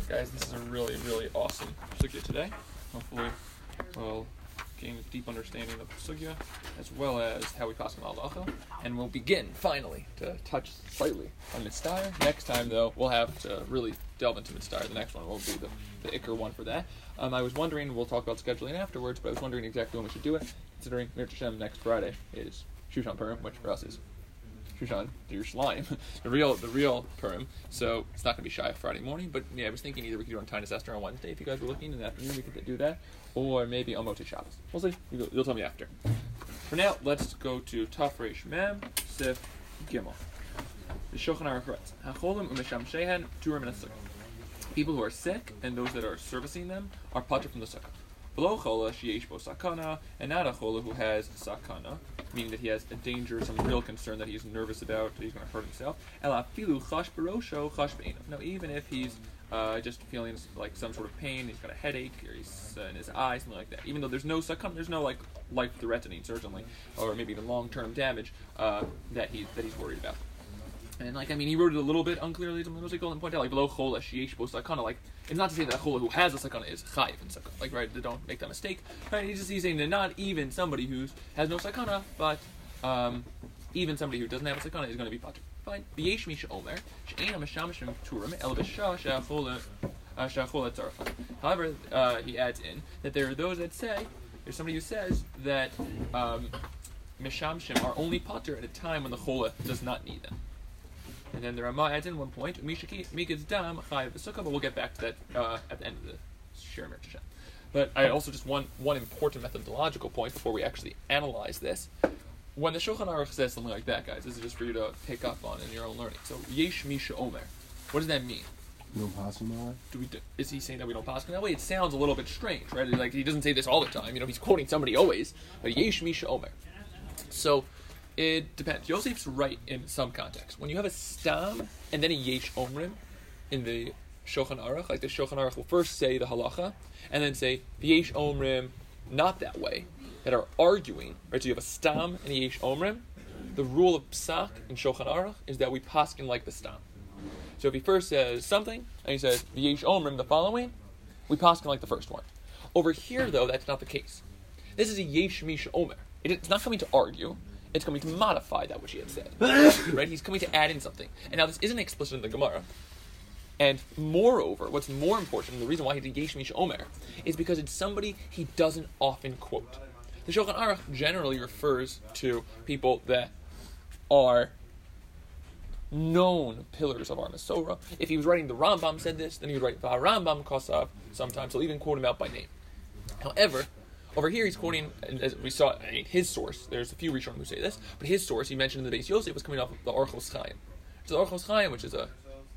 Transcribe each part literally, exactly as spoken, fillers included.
Alright guys, this is a really, really awesome sugya today. Hopefully we'll gain a deep understanding of the sugya, as well as how we pass on halacha. And we'll begin, finally, to touch slightly on mitzvah. Next time, though, we'll have to really delve into mitzvah. The next one will be the, the ikr one for that. Um, I was wondering, we'll talk about scheduling afterwards, but I was wondering exactly when we should do it, considering Mir Hashem next Friday is Shushan Purim, which for us is Shushan, your slime, the real the real Purim. So it's not going to be shy of Friday morning, but yeah, I was thinking either we could do on Tainus Esther on Wednesday if you guys were looking in the afternoon, we could do that, or maybe on Motzei Shabbos. We'll see. You'll, you'll tell me after. For now, let's go to Taf Reish Mem Sif Gimel. The Shulchan Aruch writes, Hacholim u'mesham shehen turim min ha-sukkah. People who are sick and those that are servicing them are patur from the sukkah. Below chola sheyesh bo sakana, and not a chola who has sakana, meaning that he has a danger, some real concern that he's nervous about, that he's going to hurt himself. Ela filu chash barosho chash be'enav. Now, even if he's uh, just feeling like some sort of pain, he's got a headache, or he's uh, in his eye, something like that. Even though there's no sakana, there's no like life-threatening, certainly, or maybe even long-term damage uh, that he that he's worried about. And like I mean, he wrote it a little bit unclearly. Some of and point out like below chola sheyesh bo sakana. Like it's not to say that a chola who has a sakana is chayiv in sakana. Like right, don't make that mistake. Right, he's just he's saying that not even somebody who has no sakana, but um, even somebody who doesn't have a sakana is going to be patur. Fine. V'yesh misha omer she'ein ha'mashamish turim el b'shah she'achola she'achola tzarafan. However, uh, he adds in that there are those that say there's somebody who says that um, mishamshim are only patur at a time when the chola does not need them. And then the Ramah adds in one point, Miketz dam chayiv b'sukkah, but we'll get back to that uh, at the end of the Shir Mir Hashem. But I also just one one important methodological point before we actually analyze this. When the Shulchan Aruch says something like that, guys, this is just for you to pick up on in your own learning. So yesh misha omer, what does that mean? We don't pass him that way? Do we? Do, is he saying that we don't pass him that way? It sounds a little bit strange, right? Like he doesn't say this all the time. You know, he's quoting somebody always. But yesh misha omer. So. It depends. Yosef's right in some context. When you have a stam and then a yesh omrim in the Shulchan Aruch, like the Shulchan Aruch will first say the halacha and then say the yesh omrim not that way, that are arguing, right? So you have a stam and a yesh omrim. The rule of psak in Shulchan Aruch is that we paskin like the stam. So if he first says something and he says the yesh omrim the following, we paskin like the first one. Over here, though, that's not the case. This is a yesh misha omer. It's not coming to argue. It's coming to modify that which he had said. Right? He's coming to add in something. And now this isn't explicit in the Gemara. And moreover, what's more important, the reason why he's a yesh misha omer, is because it's somebody he doesn't often quote. The Shulchan Aruch generally refers to people that are known pillars of our Masorah. If he was writing the Rambam said this, then he would write the Rambam Kosav. Sometimes he'll even quote him out by name. However, over here, he's quoting, as we saw, I mean, his source. There's a few Rishonim who say this, but his source, he mentioned in the Beis Yosef, was coming off of the Orchos Chaim. So the Orchos Chaim, which is a,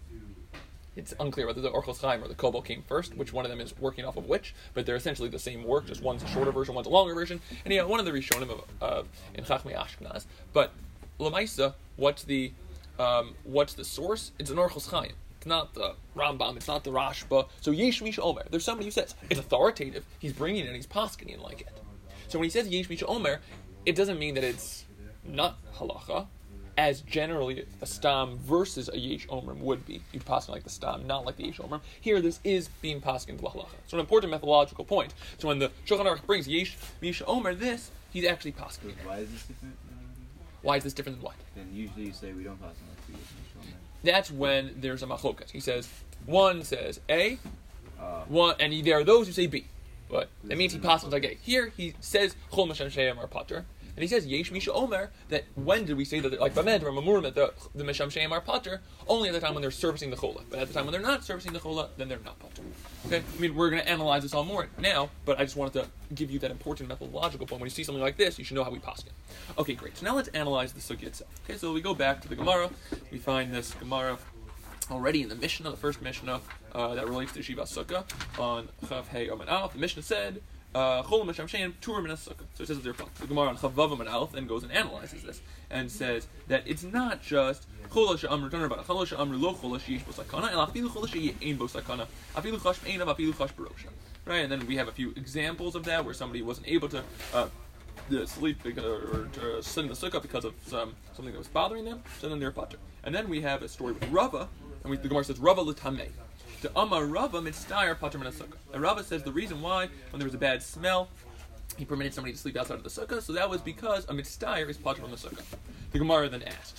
it's unclear whether the Orchos Chaim or the Kobol came first, which one of them is working off of which, but they're essentially the same work, just one's a shorter version, one's a longer version, and yeah, one of the Rishonim of, uh, in Chachmei Ashkenaz. But Lamaisa, what's the, um, what's the source? It's an Orchos Chaim. Not the Rambam, it's not the Rashba. So Yesh Misha Omer, there's somebody who says it's authoritative. He's bringing it and he's poskening it like it. So when he says Yesh Misha Omer, it doesn't mean that it's not halacha, as generally a stam versus a Yesh Omer would be. You'd posken like the stam, not like the Yesh Omer. Here, this is being poskened to the halacha. So an important methodological point. So when the Shulchan Aruch brings Yesh Misha Omer, this he's actually poskening. Why is this different? Why is this different than what? Then usually you say we don't pass on like the Yesh Misha Omer. That's when there's a machlokas. He says, one says A, Uh, one, and he, there are those who say B. But that means he passes like A. Here, he says, Chol Mashem Sheim are patur. And he says, Yesh Misha Omer, that when did we say that, like Bamed or Mamurim, that the, the Mashem Sheim are patur? Only at the time when they're servicing the chola. But at the time when they're not servicing the chola, then they're not patur. Okay? I mean, we're going to analyze this all more now, but I just wanted to give you that important methodological point. When you see something like this, you should know how we paskin. Okay, great. So now let's analyze the sugya itself. Okay, so we go back to the Gemara. We find this Gemara already in the Mishnah, the first Mishnah uh, that relates to Shiva Sukkah on Chav Hey Omen Aleph. The Mishnah said, Chol Masham Shein Turim Min Sukkah. So it says there. The Gemara on Chav Vav Omen Aleph then goes and analyzes this and says that it's not just Chol She'amru Taner B'Chol Chol She'amru Lo Chol She'yish Bo Sakana and Afilu Chol She'yin Bo Sakana Afilu Chash Be'enav Afilu Chash Barosha. Right, and then we have a few examples of that where somebody wasn't able to. Uh, The sleep because, or to sit in the sukkah because of some, something that was bothering them, so then they're patur. And then we have a story with Rava, and we, the Gemara says Rava l'tamei. To Amar Rava Mitzdayer Pater Min HaSukkah. And Rava says the reason why, when there was a bad smell, he permitted somebody to sleep outside of the sukkah, so that was because a mitzdayer is pater from the sukkah. The Gemara then asks,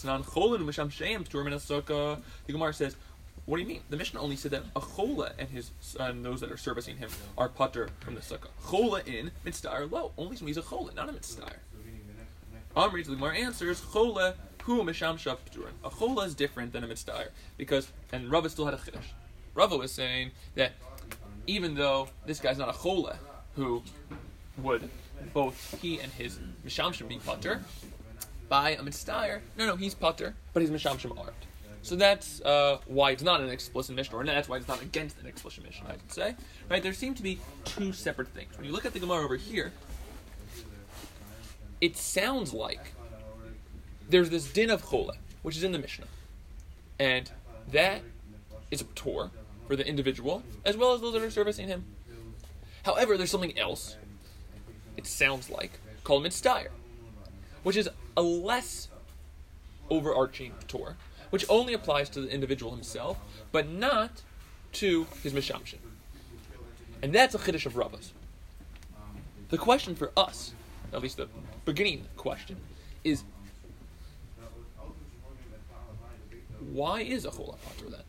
the Gemara says, what do you mean? The Mishnah only said that a chola and his and those that are servicing him are pater from the sukkah. Chola in, mitzdayer lo. Only when he's a chola, not a mitzdayer. Amri, the Gemara answers, chola hu misham shav p'turin. A chola is different than a mitzdayer because, and Rava still had a chiddush. Rava was saying that even though this guy's not a chola, who would both he and his mishamshim be pater by a mitzdayer, no, no, he's pater, but his mishamshim aren't. So that's uh, why it's not an explicit Mishnah, or that's why it's not against an explicit Mishnah, I could say. Right? There seem to be two separate things. When you look at the Gemara over here, it sounds like there's this din of chola, which is in the Mishnah. And that is a p'tor for the individual, as well as those that are servicing him. However, there's something else, it sounds like, called mitzdayer, which is a less overarching p'tor, which only applies to the individual himself, but not to his mishamshin. And that's a chiddush of Rava's. The question for us, at least the beginning question, is why is a chola pater then?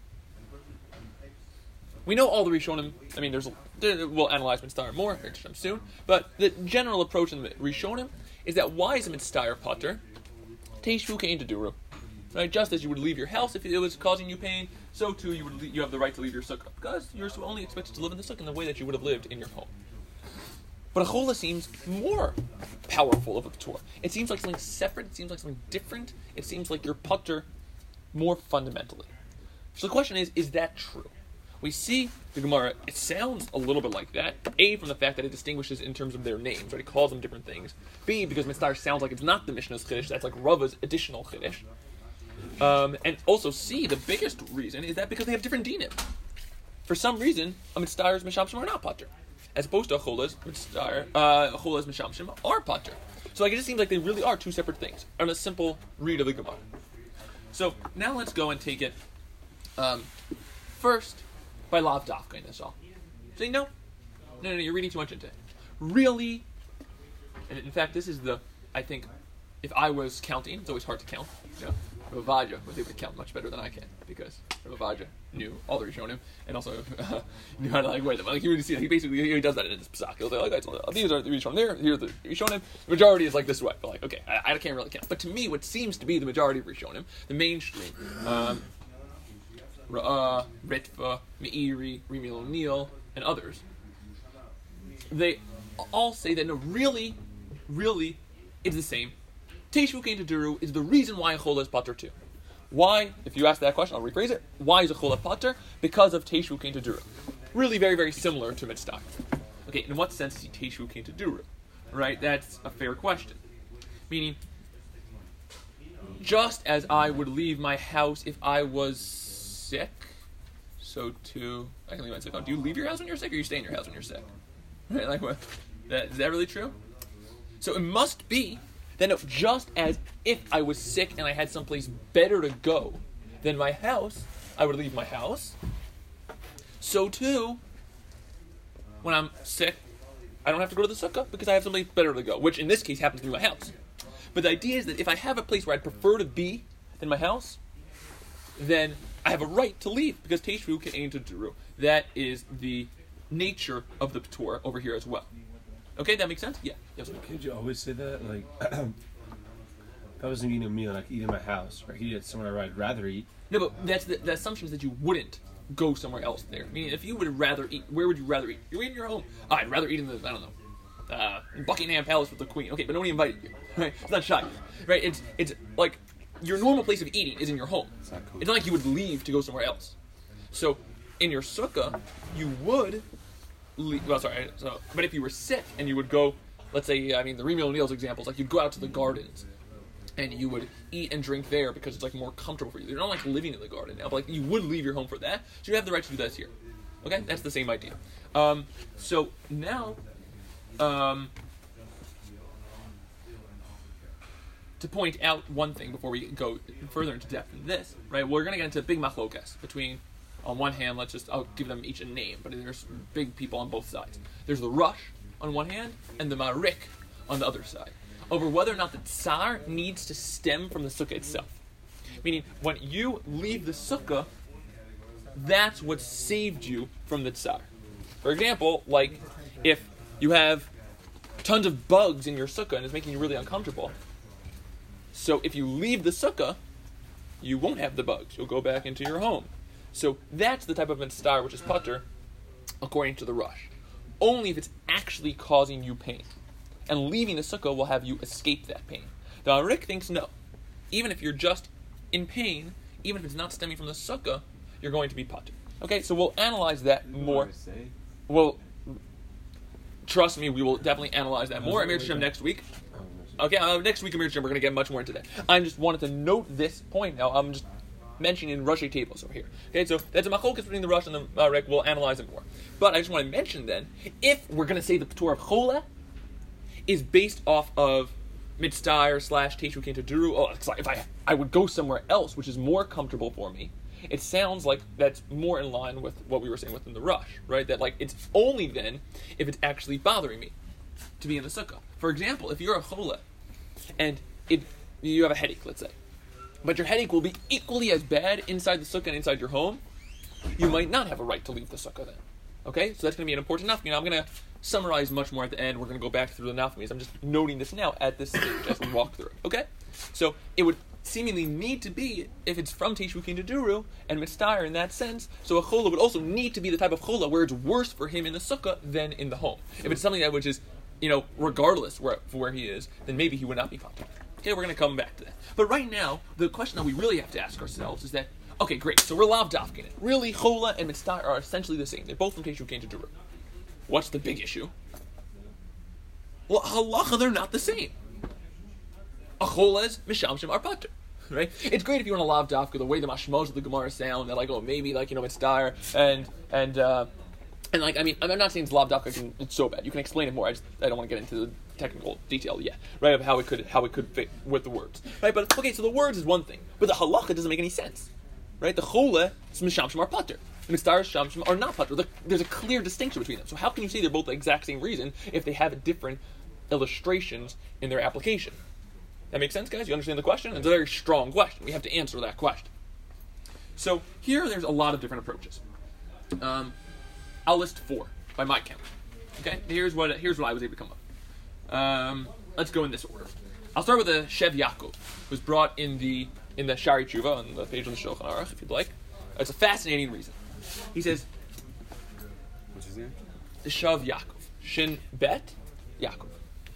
We know all the Rishonim. I mean, there's we'll analyze mitzdayer more soon, but the general approach in the Rishonim is that why is a mitzdayer pater? Teishvu kein taduru. Right, just as you would leave your house if it was causing you pain, so too you would le- you have the right to leave your sukkah, because you're only expected to live in the sukkah in the way that you would have lived in your home. But a chola seems more powerful of a p'tor. It seems like something separate. It seems like something different. It seems like you're pater more fundamentally. So the question is: is that true? We see the Gemara. It sounds a little bit like that. A, from the fact that it distinguishes in terms of their names, right? It calls them different things. B, because mitzdayer sounds like it's not the Mishnah's chiddush. That's like Rava's additional chiddush. Um, and also C, the biggest reason is that because they have different dinim. For some reason, a mitzdar's mishamshim are not pater, as opposed to a chola's mitzdayer, uh, a chola's mishamshim are pater. So like it just seems like they really are two separate things on a simple read of the Gemara. So now let's go and take it um, first by lav dafka in this all. Saying no, no, no, no, you're reading too much into it. Really, and in fact, this is the I think if I was counting, it's always hard to count. You know? Ravaja was able to count much better than I can because Ravaja knew all the Rishonim and also uh, knew how to like weigh them. Like you really see, he basically he does that in his Pesach. He'll say, "Like these are the Rishonim there, here are the Rishonim." The majority is like this way. But like, okay, I, I can't really count. But to me, what seems to be the majority of Rishonim, the mainstream, um, Ra'ah, Ritva, Meiri, Rimi O'Neill, and others, they all say that no, really, really, it's the same. Teishvu kein taduru is the reason why a chola is pater too. Why? If you ask that question, I'll rephrase it. Why is a chola pater? Because of teishvu kein taduru. Really, very, very similar to mitzdayer. Okay, in what sense is he teishvu kein taduru? Right, that's a fair question. Meaning, just as I would leave my house if I was sick, so too I can leave my sick. Oh, do you leave your house when you're sick, or you stay in your house when you're sick? Right, like what? That, is that really true? So it must be. Then just as if I was sick and I had someplace better to go than my house, I would leave my house. So too, when I'm sick, I don't have to go to the sukkah because I have someplace better to go, which in this case happens to be my house. But the idea is that if I have a place where I'd prefer to be than my house, then I have a right to leave because teishvu kein taduru. That is the nature of the p'tor over here as well. Okay, that makes sense? Yeah. Yes. Could you always say that? Like, if I was eating a meal and I could eat in my house, or I could eat at somewhere where I'd rather eat. No, but that's the, the assumption is that you wouldn't go somewhere else there. Meaning, if you would rather eat, where would you rather eat? You're in your home. Oh, I'd rather eat in the, I don't know, uh, Buckingham Palace with the Queen. Okay, but nobody invited you. Right? It's not shy. Right? It's, it's like, your normal place of eating is in your home. It's not cool. It's not like you would leave to go somewhere else. So, in your sukkah, you would leave, well, sorry, so, but if you were sick and you would go, let's say, I mean, the Remi O'Neill's examples, like you'd go out to the gardens and you would eat and drink there because it's like more comfortable for you. You're not like living in the garden now, but like you would leave your home for that, so you have the right to do that here. Okay, that's the same idea. Um, so now, um, to point out one thing before we go further into depth in this, right? We're going to get into a big machlokas between On one hand, let's just, I'll give them each a name, but there's big people on both sides. There's the Rush on one hand, and the Marik on the other side, over whether or not the tsar needs to stem from the sukkah itself. Meaning, when you leave the sukkah, that's what saved you from the tsar. For example, like, if you have tons of bugs in your sukkah and it's making you really uncomfortable, so if you leave the sukkah, you won't have the bugs. You'll go back into your home. So that's the type of mitzvah which is putter, according to the Rush. Only if it's actually causing you pain. And leaving the sukkah will have you escape that pain. The Arik thinks no. Even if you're just in pain, even if it's not stemming from the sukkah, you're going to be putter. Okay, so we'll analyze that more. Well, trust me, we will definitely analyze that more at Mir Hashem next week. Okay, uh, next week at Mir Hashem, we're going to get much more into that. I just wanted to note this point now. I'm just mentioning in Rashi tables over here. Okay, so that's a machlokes between the Rush and the Marik. We'll analyze it more. But I just want to mention then, if we're going to say the Torah of Chola is based off of Mitzvah slash Teshu Kenta Duru, oh, it's like if I I would go somewhere else, which is more comfortable for me, it sounds like that's more in line with what we were saying within the Rush, right? That like it's only then if it's actually bothering me to be in the sukkah. For example, if you're a chola and it you have a headache, let's say, but your headache will be equally as bad inside the sukkah and inside your home, you might not have a right to leave the sukkah then. Okay, so that's going to be an important nafmi. Now I'm going to summarize much more at the end. We're going to go back through the nafmis. I'm just noting this now at this stage as we walk through it. Okay, so it would seemingly need to be, if it's from Teshu Kenta Duru and Mitzvah in that sense, so a chola would also need to be the type of chola where it's worse for him in the sukkah than in the home. If it's something that which is, you know, regardless where for where he is, then maybe he would not be putter. Okay, we're going to come back to that. But right now, the question that we really have to ask ourselves is that, okay, great, so we're lav dafkin it. Really, chola and mitzvah are essentially the same. They're both from Teshu Kenta Duru. What's the big issue? Well, halacha, they're not the same. A cholas, mishamshim are putter. Right? It's great if you want to lav dafka the way the mashmos of the Gemara sound, that like, oh, maybe like, you know, it's dire, and, and, uh, and like, I mean, I'm not saying it's lav dafka can, it's so bad. You can explain it more. I just, I don't want to get into the technical detail yet, right, of how it could, how it could fit with the words. Right? But, okay, so the words is one thing, but the halacha doesn't make any sense. Right? The chola is mishamshim are putter. The mitzvah shamshim are not putter. There's a clear distinction between them. So how can you say they're both the exact same reason if they have different illustrations in their application? That makes sense, guys? You understand the question? It's a very strong question. We have to answer that question. So here, there's a lot of different approaches. Um, I'll list four by my count. Okay, here's what here's what I was able to come up with. Um, let's go in this order. I'll start with the Shev Yaakov, who's brought in the in the Shari Tshuva on the page on the Shulchan Aruch, if you'd like. It's a fascinating reason. He says, What's his name? the Shev Yaakov, Shin Bet Yaakov.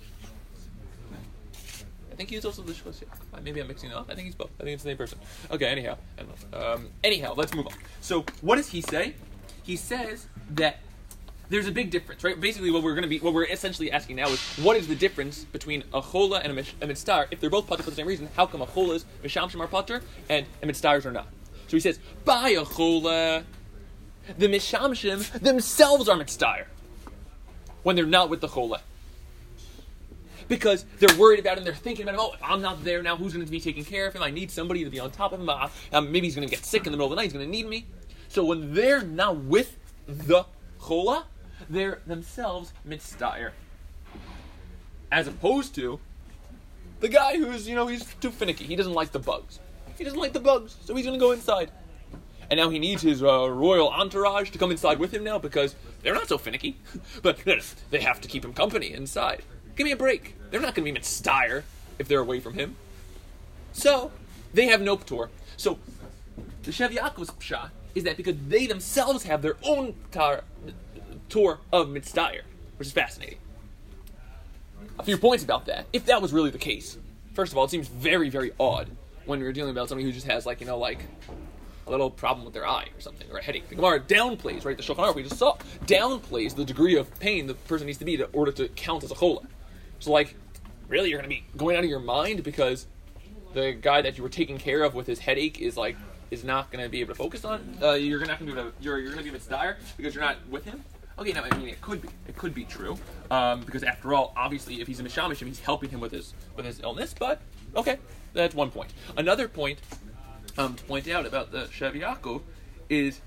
I think he's also the Shvus Yaakov. Maybe I'm mixing it up. I think he's both. I think it's the same person. Okay, anyhow. Um, anyhow, let's move on. So, what does he say? He says that there's a big difference, right? Basically, what we're going to be, what we're essentially asking now is, what is the difference between a chola and a, mish, a mitzvah? If they're both putter for the same reason, how come a chola is mishamshim are putter and a mitzvahs are not? So he says, by a chola, the mishamshim themselves are mitzvah when they're not with the chola. Because they're worried about him, they're thinking about him, oh, if I'm not there now, who's going to be taking care of him? I need somebody to be on top of him. Uh, um, maybe he's going to get sick in the middle of the night, he's going to need me. So when they're not with the chola, they're themselves mitzvah. As opposed to the guy who's, you know, he's too finicky. He doesn't like the bugs. He doesn't like the bugs, so he's going to go inside. And now he needs his uh, royal entourage to come inside with him now because they're not so finicky. But they have to keep him company inside. Give me a break. They're not going to be mitzvah if they're away from him. So, they have no p'tor. So, the Shev Yaakov's pshat is that because they themselves have their own tar, tour of mitzvah, which is fascinating. A few points about that. If that was really the case, first of all, it seems very, very odd when you're dealing about somebody who just has, like, you know, like, a little problem with their eye or something, or a headache. The Gemara downplays, right, the Shulchan Aruch we just saw, downplays the degree of pain the person needs to be in order to count as a chola. So, like, really, you're going to be going out of your mind because the guy that you were taking care of with his headache is, like, is not going to be able to focus on? Uh, you're not going to be able to, you're, you're going to be a bit dire because you're not with him? Okay, now, I mean, it could be. It could be true. Um, because, after all, obviously, if he's a mishamishim, he's helping him with his with his illness. But, okay, that's one point. Another point um, to point out about the Shev Yaakov is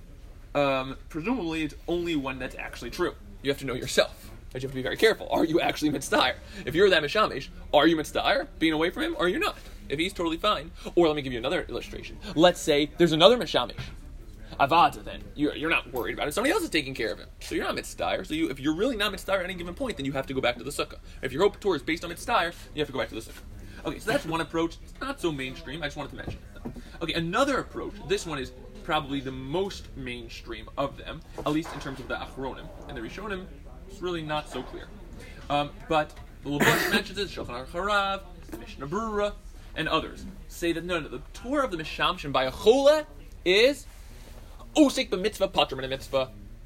um, presumably it's only when that's actually true. You have to know yourself. But you have to be very careful. Are you actually mitzdayer? If you're that mishamish, are you mitzdayer being away from him, or are you not? If he's totally fine. Or let me give you another illustration. Let's say there's another mishamish. Avada, then. You're, you're not worried about it. Somebody else is taking care of him. So you're not mitzdayer. So you, if you're really not mitzdayer at any given point, then you have to go back to the sukkah. If your hope tour is based on mitzdayer, you have to go back to the sukkah. Okay, so that's one approach. It's not so mainstream. I just wanted to mention it. Okay, another approach. This one is probably the most mainstream of them, at least in terms of the Achronim. And the Rishonim, it's really not so clear. Um, but the Lubavitch mentions it, Shulchan Aruch Harav, the Mishnah Brura, and others say that no, no, the Torah of the Mishamshin by a Chola is Osik b'mitzvah, Pater min mitzvah.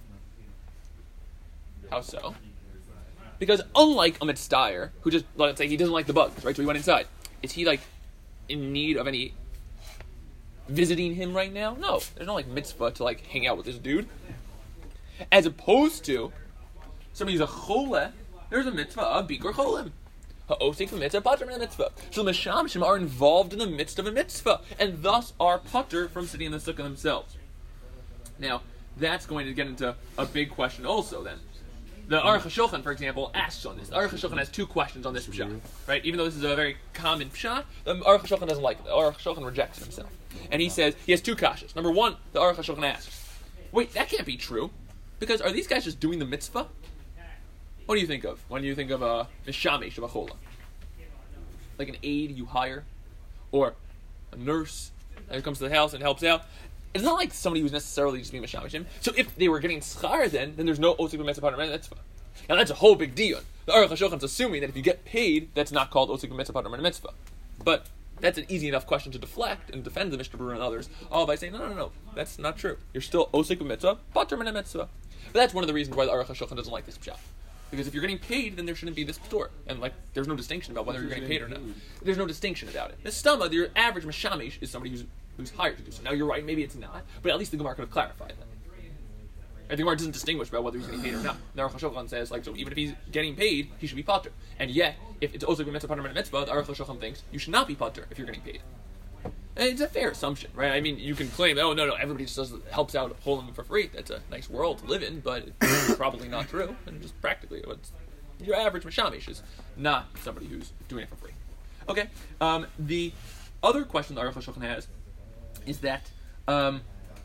How so? Because unlike a mitzdayer, who just, let's say he doesn't like the bugs, right? So he went inside. Is he like in need of any visiting him right now? No. There's no like mitzvah to like hang out with this dude. As opposed to somebody's a chole, there's a mitzvah of bikur cholim. Ha'osik b'mitzvah, pater min mitzvah. So the mishamshim are involved in the midst of a mitzvah, and thus are pater from sitting in the sukkah themselves. Now, that's going to get into a big question also then. The Aruch HaShulchan, for example, asks on this. The Aruch HaShulchan has two questions on this pshat, right? Even though this is a very common pshat, the Aruch HaShulchan doesn't like it. The Aruch HaShulchan rejects it himself. And he says, he has two kashas. Number one, the Aruch HaShulchan asks, wait, that can't be true, because are these guys just doing the mitzvah? What do you think of when you think of a mishamesh of a chola? Like an aide you hire? Or a nurse that comes to the house and helps out? It's not like somebody who's necessarily just being mishamishim. So if they were getting schar, then then there's no osik b'mitzvah pater min mitzvah. Now that's a whole big deal. The Aruch HaShulchan is assuming that if you get paid, that's not called osik b'mitzvah pater min mitzvah. But that's an easy enough question to deflect and defend the Mishnah Berurah and others, all by saying, no, no, no, no, that's not true. You're still osik b'mitzvah pater min mitzvah. But that's one of the reasons why the Aruch HaShulchan doesn't like this pshat. Because if you're getting paid, then there shouldn't be this store. And like, there's no distinction about whether you're getting paid or not. There's no distinction about it. The stama, your average mishamish is somebody who's who's hired to do so. Now you're right, maybe it's not, but at least the Gemara could have clarified that. And the Gemara doesn't distinguish about whether he's getting paid or not. The Aruch HaShulchan says, like, so even if he's getting paid, he should be pater. And yet, if it's also b'mitzvah pater min mitzvah, the Aruch HaShulchan thinks you should not be pater if you're getting paid. And it's a fair assumption, right? I mean, you can claim, oh no, no, everybody just does, helps out holding for free. That's a nice world to live in, but it's probably not true. And just practically, it's, your average mishamish is not somebody who's doing it for free. Okay. Um, the other question the Aruch HaShulchan has is that, um,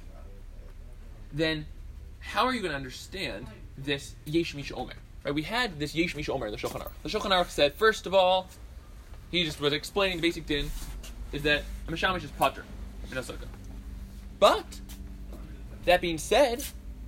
then, how are you going to understand this Yesh Misha Omer? Right? We had this Yesh Misha Omer in the Shulchan Aruch. The Shulchan Aruch said, first of all, he just was explaining the basic din, is that a Mishamish is pater in a sukkah. But, that being said,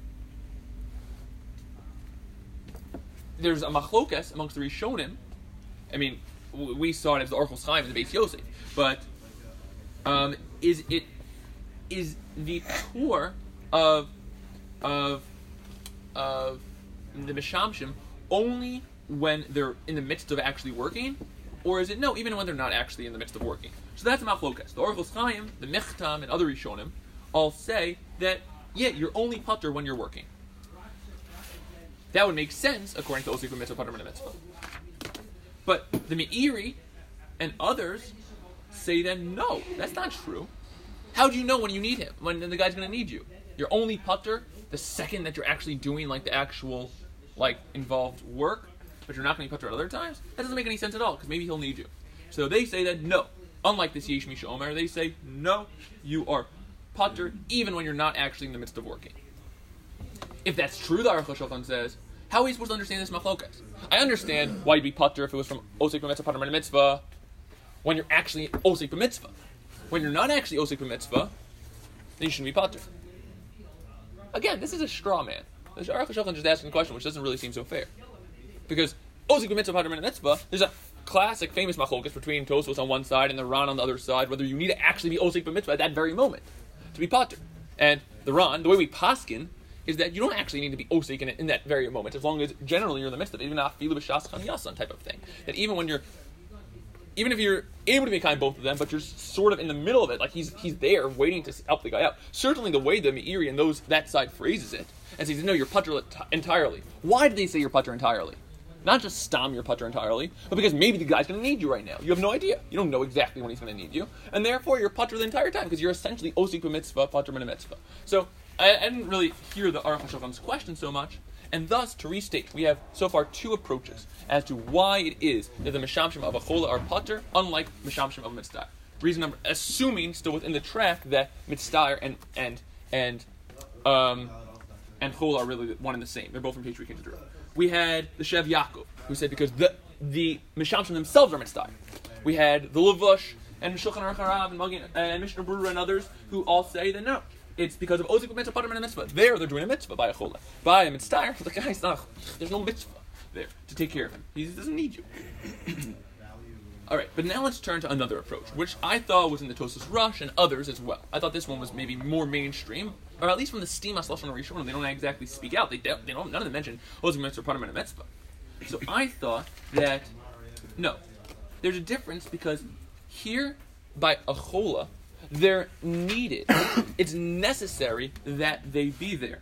there's a machlokas amongst the Rishonim. I mean, w- we saw it as the Orchos Chaim in the Beis Yosef, but um, is it is the tour of of of the Mishamshim only when they're in the midst of actually working, or is it no, even when they're not actually in the midst of working? So that's a machlokas. The Orchos Chaim, the Mechtam, and other Rishonim all say that yeah, you're only pater when you're working. That would make sense according to Osik b'mitzvah pater min mitzvah. But the Meiri and others say that no, that's not true. How do you know when you need him? When the guy's going to need you? You're only pater the second that you're actually doing like the actual like involved work, but you're not going to be pater at other times? That doesn't make any sense at all, because maybe he'll need you. So they say that no. Unlike this Yesh Misha Omer, they say no, you are pater even when you're not actually in the midst of working. If that's true, the Aruch HaShulchan says, how are we supposed to understand this machlokas? I understand why you'd be pater if it was from osik b'mitzvah pater min mitzvah when you're actually osik b'mitzvah. When you're not actually osik b'mitzvah, then you shouldn't be pater. Again, this is a straw man. The Aruch HaShulchan just asking a question which doesn't really seem so fair. Because osik b'mitzvah pater min mitzvah, there's a classic famous machlokas between Tosfos on one side and the Ran on the other side, whether you need to actually be osik b'mitzvah at that very moment to be pater. And the Ran, the way we paskin, is that you don't actually need to be osik in it in that very moment, as long as generally you're in the midst of it, even afilu b'shas chaniyasan type of thing. That even when you're, even if you're able to be kind of both of them, but you're sort of in the middle of it, like he's he's there waiting to help the guy out. Certainly the way the Meiri and those that side phrases it, and says, no, you're pater entirely. Why did they say you're pater entirely? Not just stam your pater entirely, but because maybe the guy's going to need you right now. You have no idea. You don't know exactly when he's going to need you, and therefore you're pater the entire time because you're essentially osik b'mitzvah pater min mitzvah. So I, I didn't really hear the Aruch HaShulchan's question so much, and thus, to restate, we have so far two approaches as to why it is that the Mishamshim of a Chola are Pater, unlike Mishamshim of Mitzvah. Reason number, assuming still within the track that Mitzvah and and and um and Chola are really one and the same. They're both from Teshuvah Kein Tadura. We had the Shev Yaakov, who said because the the Mishamshim themselves are Mitzvah. We had the Levush and Shulchan Aruch Harav and Magin and Mishnah Berurah and others who all say that no, it's because of Ozik Mitzvah Pater and a Mitzvah. There, they're doing a mitzvah by a Chola. By a Mitzvah, the guy's not. There's no mitzvah there to take care of him. He doesn't need you. All right, but now let's turn to another approach, which I thought was in the Tosfos Rush and others as well. I thought this one was maybe more mainstream, or at least from the Stimas Lashon Rishon. They don't exactly speak out. They don't. They don't. None of them mention Ozik Mitzvah Pater and a Mitzvah. So I thought that no, there's a difference because here by a Chola, they're needed. It's necessary that they be there.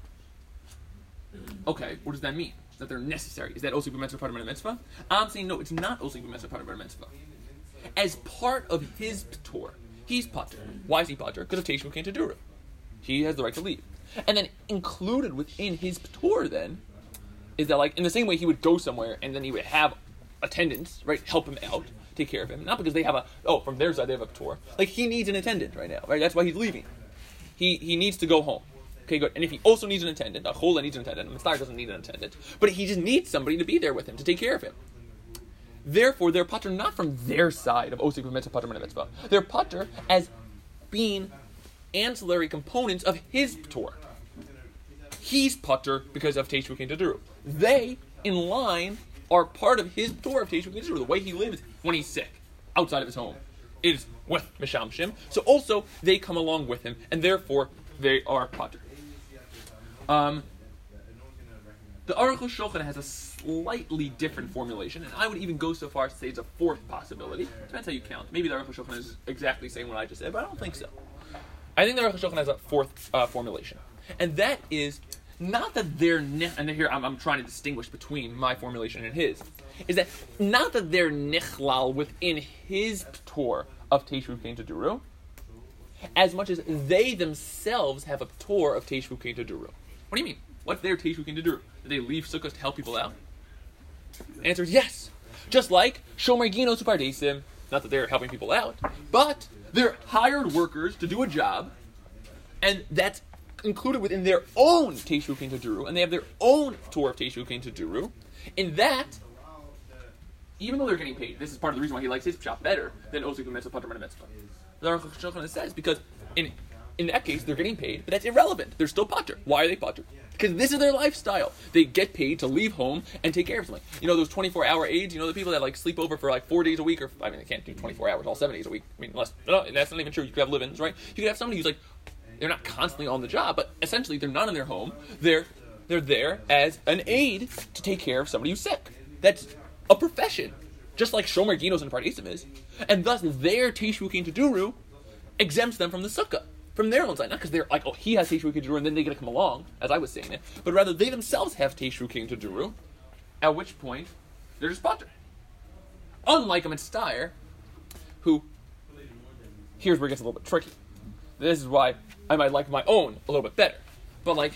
Okay, what does that mean? That they're necessary. Is that Osik b'mitzvah part of a mitzvah? I'm saying no, it's not Osik b'mitzvah part of a mitzvah. As part of his Torah, he's Pater. Why is he Pater? Because of Teshuvah Kein Tadura. He has the right to leave. And then included within his Torah then, is that like, in the same way he would go somewhere and then he would have attendants, right, help him out, take care of him. Not because they have a, oh, from their side they have a Torah. Like, he needs an attendant right now, right? That's why he's leaving. He he needs to go home. Okay, good. And if he also needs an attendant, a Chola needs an attendant, a Mitzvah doesn't need an attendant, but he just needs somebody to be there with him, to take care of him. Therefore, they're Pater not from their side of Osik b'mitzvah Pater min mitzvah. They're Pater as being ancillary components of his Torah. He's Pater because of Teshuvah Kein Tadura. They, in line, are part of his Torah of Teshuvah Kein Tadura. The way he lives when he's sick, outside of his home, is with Mishamshim. So also, they come along with him, and therefore, they are Pater. Um, the Aruch HaShulchan has a slightly different formulation, and I would even go so far as to say it's a fourth possibility. Depends how you count. Maybe the Aruch HaShulchan is exactly saying what I just said, but I don't think so. I think the Aruch HaShulchan has a fourth uh, formulation, and that is not that they're ne- and here I'm, I'm trying to distinguish between my formulation and his. Is that not that they're nichlal within his Torah of Teshuvah Kein Tadura, as much as they themselves have a Torah of Teshuvah Kein Tadura. What do you mean? What's their Teshuvah Kein Tadura? Do they leave Sukkot to help people out? The answer is yes. Just like Shomer Ginos Upardesim, not that they're helping people out, but they're hired workers to do a job, and that's included within their own Teshuvah Kein Tadura, and they have their own Torah of Teshuvah Kein Tadura. In that, even though they're getting paid, this is part of the reason why he likes his shop better than Osik b'mitzvah Pater min mitzvah. The Aruch HaShulchan says because in in that case they're getting paid, but that's irrelevant. They're still Pater. Why are they Pater? Because this is their lifestyle. They get paid to leave home and take care of something. You know those twenty-four hour aides. You know the people that like sleep over for like four days a week, or I mean they can't do twenty-four hours, all seven days a week. I mean, unless no, that's not even true. You could have live-ins, right? You could have somebody who's like they're not constantly on the job, but essentially they're not in their home. They're they're there as an aide to take care of somebody who's sick. That's a profession. Just like Shomer Ginos and Pardesim is. And thus, their Teshuvah Kein Tadura exempts them from the sukkah, from their own side. Not because they're like, oh, he has Teshuvah Kein Tadura, and then they get to come along, as I was saying it, but rather they themselves have Teshuvah Kein Tadura, at which point, they're just Pater. Unlike a Mitzvah, who, here's where it gets a little bit tricky. This is why I might like my own a little bit better. But like,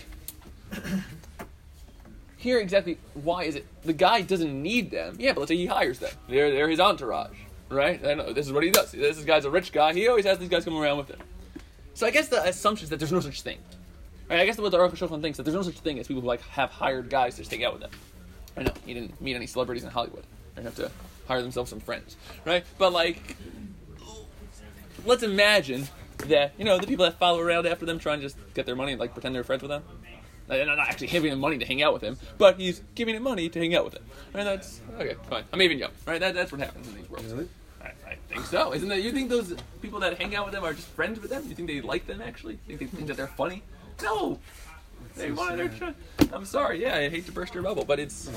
here exactly why is it the guy doesn't need them? Yeah, but let's say he hires them. They're they're his entourage, right? I know this is what he does. This guy's a rich guy. He always has these guys come around with him. So I guess the assumption is that there's no such thing. Right? I guess what the Aruch HaShulchan thinks that there's no such thing as people who like have hired guys to take out with them. I know he didn't meet any celebrities in Hollywood. They have to hire themselves some friends, right? But like, let's imagine that you know the people that follow around after them trying to just get their money and like pretend they're friends with them. They're not actually giving him money to hang out with him, but he's giving him money to hang out with him. Right? That's okay, fine. I'm even young, right? That, that's what happens in these worlds. Really? I, I think so. Isn't that? You think those people that hang out with them are just friends with them? You think they like them actually? You think they think that they're funny? No. They want their trying. I'm sorry. Yeah, I hate to burst your bubble, but it's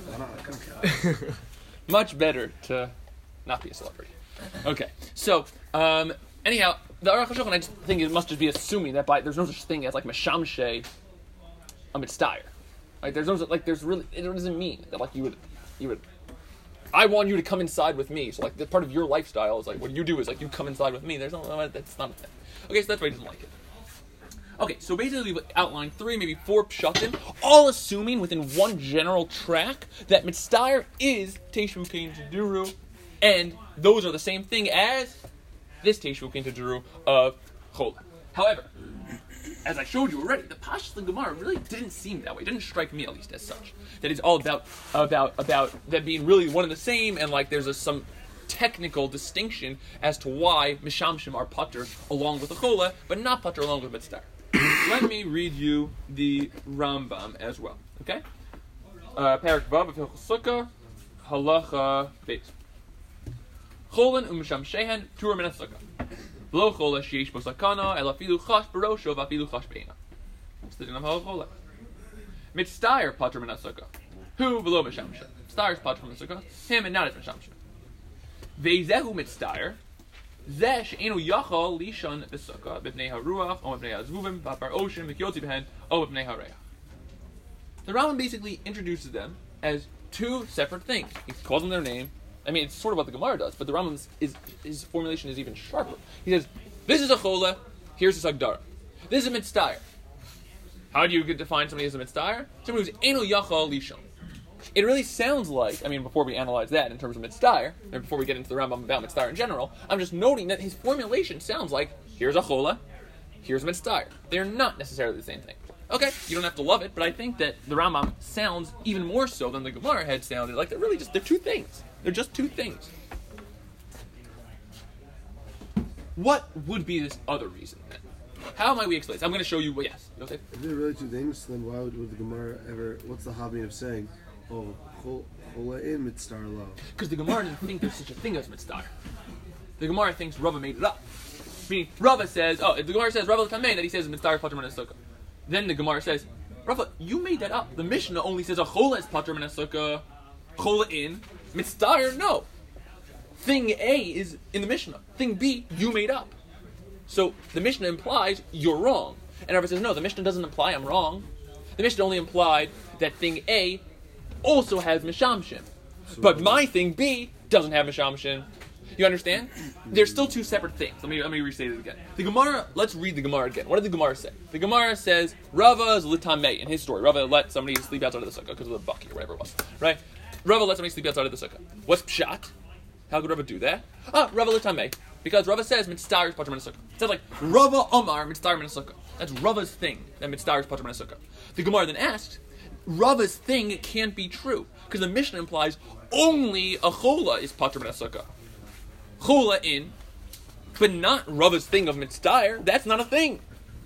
much better to not be a celebrity. Okay, so um, anyhow, the Aruch HaShulchan, I just think it must just be assuming that by there's no such thing as like Meshamshei a mitzvah. Like there's no like there's really it doesn't mean that like you would you would I want you to come inside with me. So like the part of your lifestyle is like what you do is like you come inside with me. There's no that's not a thing. Okay, so that's why he doesn't like it. Okay, so basically we've outlined three, maybe four pshatim, all assuming within one general track that Mitzdayer is Teshuv Kein Taduru, and those are the same thing as this Teshuv Kein Taduru of Chola. However, as I showed you already, the Pashas of the Gemara really didn't seem that way. It didn't strike me, at least, as such. That it's all about about about them being really one and the same, and like there's a, some technical distinction as to why Mishamshim are putter along with the Chola, but not putter along with Mitzdayer. Let me read you the Rambam as well. Okay? Uh, Parak Vav of Hilchos Sukkah, Halacha Beis. Cholan u'misham shehen tur min ha-sukkah. V'lo chola sheyesh bo sakana, el afilu chash barosho v'afilu chash be'ena. It's the din of halachola. Mitzdayer pater min ha-sukkah. Who v'lo misham sheh. Mitzdayer is pater from the sukkah. Him and not as misham sheh. Ve'zehu mitzdayer. Zeh she'enu yachal lishon b'sukkah b'bnei ha-ruach o b'bnei ha-zvuvim v'apar ocean v'kyotzi b'hen o b'bnei ha-reach. The Rambam basically introduces them as two separate things. He calls them their name. I mean, it's sort of what the Gemara does, but the Rambam's is his formulation is even sharper. He says, "This is a chola. Here's a sagdara. This is a mitzdayer. How do you define somebody as a mitzdayer? Somebody who's eno yachal lishon." It really sounds like, I mean, before we analyze that in terms of mitzdayer, and before we get into the Rambam about mitzdayer in general, I'm just noting that his formulation sounds like here's a chola, here's a mitzdayer. They're not necessarily the same thing. Okay, you don't have to love it, but I think that the Rambam sounds even more so than the Gemara had sounded like they're really just they're two things. They're just two things. What would be this other reason then? How might we explain this? I'm going to show you. Well, yes, Yosef? If they're really two things, then why would, would the Gemara ever? What's the hobby of saying, "Oh, chola in mitzdayer lo"? Because the Gemara didn't think there's such a thing as mitzdayer. The Gemara thinks Rava made it up. Meaning, Rava says, oh, if the Gemara says Rava l'tamei, that he says mitzdayer pater min ha-sukkah. Then the Gemara says, Rava, you made that up. The Mishnah only says a chola is pater min ha-sukkah, chola in, mitzdayer, no. Thing A is in the Mishnah. Thing B, you made up. So the Mishnah implies you're wrong. And Rava says, no, the Mishnah doesn't imply I'm wrong. The Mishnah only implied that thing A also has mishamshim. But my thing B doesn't have mishamshim. You understand? They're still two separate things. Let me let me restate it again. The Gemara, let's read the Gemara again. What did the Gemara say? The Gemara says, Rava is litamei in his story. Rava let somebody sleep outside of the sukkah because of the bucky or whatever it was. Right? Rava let somebody sleep outside of the sukkah. What's pshat? How could Rava do that? Ah, Rava litamei. Because Rava says mitzdayer is pater min ha-sukkah. It says like Rava Omar mitzdayer min ha-sukkah. That's Rava's thing, that mitzdayer is pater min ha-sukkah. The Gemara then asks, Rava's thing can't be true because the Mishnah implies only a chola is pater min ha-sukkah. Chola in, but not Rava's thing of mitzdayer. That's not a thing.